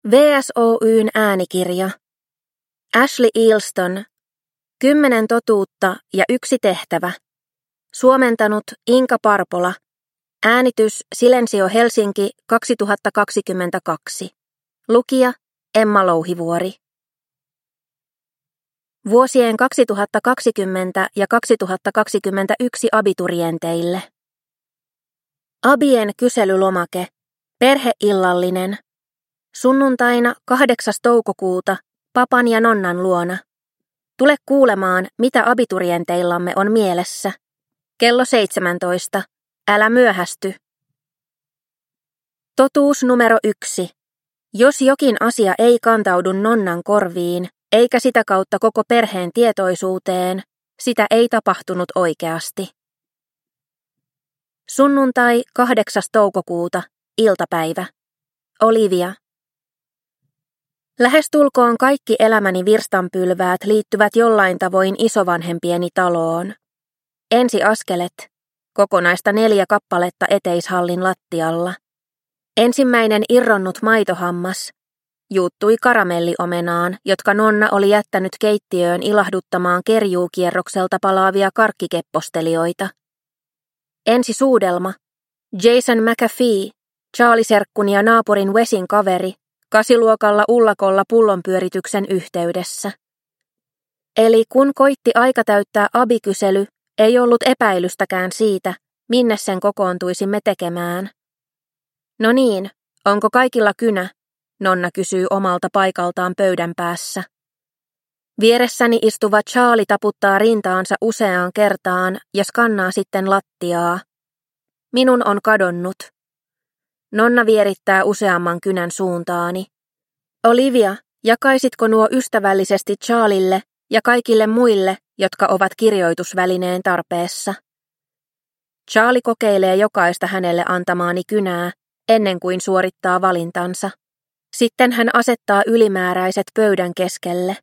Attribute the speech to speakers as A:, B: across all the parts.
A: VSOY:n äänikirja. Ashley Eelston. 10 totuutta ja 1 tehtävä. Suomentanut Inka Parpola. Äänitys Silensio Helsinki 2022. Lukija Emma Louhivuori. Vuosien 2020 ja 2021 abiturienteille. Abien kyselylomake. Perheillallinen. Sunnuntaina 8. toukokuuta papan ja nonnan luona. Tule kuulemaan, mitä abiturienteillamme on mielessä. Kello 17. Älä myöhästy. Totuus numero 1. Jos jokin asia ei kantaudu nonnan korviin, eikä sitä kautta koko perheen tietoisuuteen, sitä ei tapahtunut oikeasti. Sunnuntai 8. toukokuuta, iltapäivä. Olivia. Lähestulkoon kaikki elämäni virstanpylväät liittyvät jollain tavoin isovanhempieni taloon. Ensiaskelet. Kokonaista 4 kappaletta eteishallin lattialla. Ensimmäinen irronnut maitohammas. Juuttui karamelliomenaan, jotka nonna oli jättänyt keittiöön ilahduttamaan kerjuukierrokselta palaavia karkkikeppostelijoita. Ensi suudelma. Jason McAfee, Charlie-serkkun ja naapurin Wesin kaveri, 8-luokalla ullakolla pullonpyörityksen yhteydessä. Eli kun koitti aika täyttää abikysely, ei ollut epäilystäkään siitä, minne sen kokoontuisimme tekemään. No niin, onko kaikilla kynä? Nonna kysyy omalta paikaltaan pöydän päässä. Vieressäni istuva Charlie taputtaa rintaansa useaan kertaan ja skannaa sitten lattiaa. Minun on kadonnut. Nonna vierittää useamman kynän suuntaani. Olivia, jakaisitko nuo ystävällisesti Charlille ja kaikille muille, jotka ovat kirjoitusvälineen tarpeessa? Charlie kokeilee jokaista hänelle antamaani kynää ennen kuin suorittaa valintansa. Sitten hän asettaa ylimääräiset pöydän keskelle.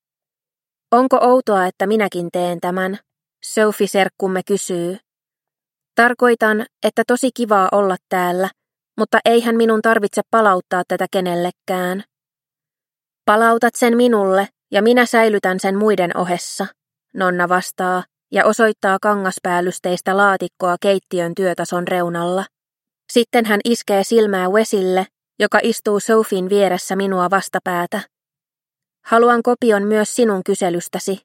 A: Onko outoa, että minäkin teen tämän? Sophie-serkkumme kysyy. Tarkoitan, että tosi kivaa olla täällä, mutta eihän minun tarvitse palauttaa tätä kenellekään. Palautat sen minulle ja minä säilytän sen muiden ohessa, nonna vastaa ja osoittaa kangaspäällysteistä laatikkoa keittiön työtason reunalla. Sitten hän iskee silmää Wesille, joka istuu Sophien vieressä minua vastapäätä. Haluan kopion myös sinun kyselystäsi.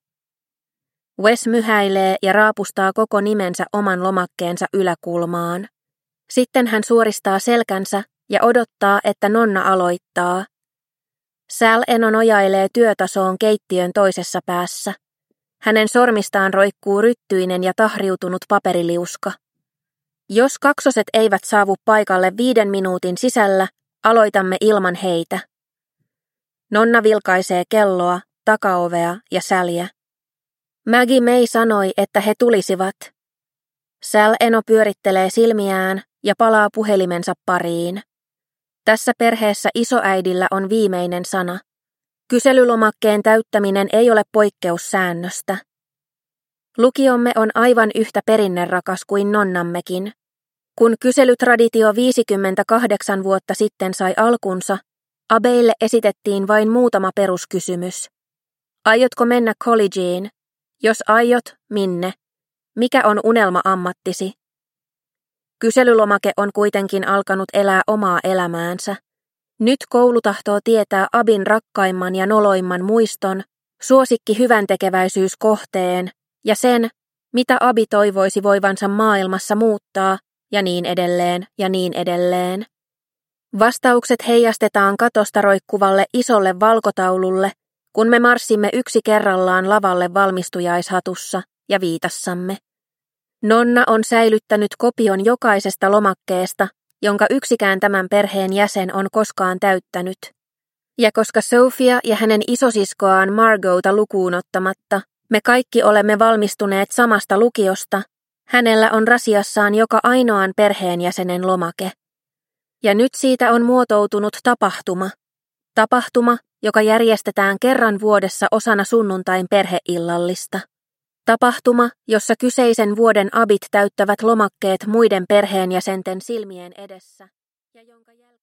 A: Wes myhäilee ja raapustaa koko nimensä oman lomakkeensa yläkulmaan. Sitten hän suoristaa selkänsä ja odottaa, että nonna aloittaa. Sal Eno nojailee työtasoon keittiön toisessa päässä. Hänen sormistaan roikkuu ryttyinen ja tahriutunut paperiliuska. Jos kaksoset eivät saavu paikalle 5 minuutin sisällä, aloitamme ilman heitä. Nonna vilkaisee kelloa, takaovea ja Salia. Maggie May sanoi, että he tulisivat. Sal Eno pyörittelee silmiään ja palaa puhelimensa pariin. Tässä perheessä isoäidillä on viimeinen sana. Kyselylomakkeen täyttäminen ei ole poikkeus säännöstä. Lukiomme on aivan yhtä perinnerakas kuin nonnammekin. Kun kyselytraditio 58 vuotta sitten sai alkunsa, abeille esitettiin vain muutama peruskysymys. Aiotko mennä collegeen? Jos aiot, minne? Mikä on unelma-ammattisi? Kyselylomake on kuitenkin alkanut elää omaa elämäänsä. Nyt koulu tahtoo tietää abin rakkaimman ja noloimman muiston, suosikki hyväntekeväisyyskohteen ja sen, mitä abi toivoisi voivansa maailmassa muuttaa ja niin edelleen ja niin edelleen. Vastaukset heijastetaan katosta roikkuvalle isolle valkotaululle, kun me marssimme yksi kerrallaan lavalle valmistujaishatussa ja viitassamme. Nonna on säilyttänyt kopion jokaisesta lomakkeesta, jonka yksikään tämän perheen jäsen on koskaan täyttänyt. Ja koska Sophia ja hänen isosiskoaan Margota lukuun ottamatta, me kaikki olemme valmistuneet samasta lukiosta, hänellä on rasiassaan joka ainoan perheenjäsenen lomake. Ja nyt siitä on muotoutunut tapahtuma. Tapahtuma, joka järjestetään kerran vuodessa osana sunnuntain perheillallista. Tapahtuma, jossa kyseisen vuoden abit täyttävät lomakkeet muiden perheenjäsenten silmien edessä ja jonka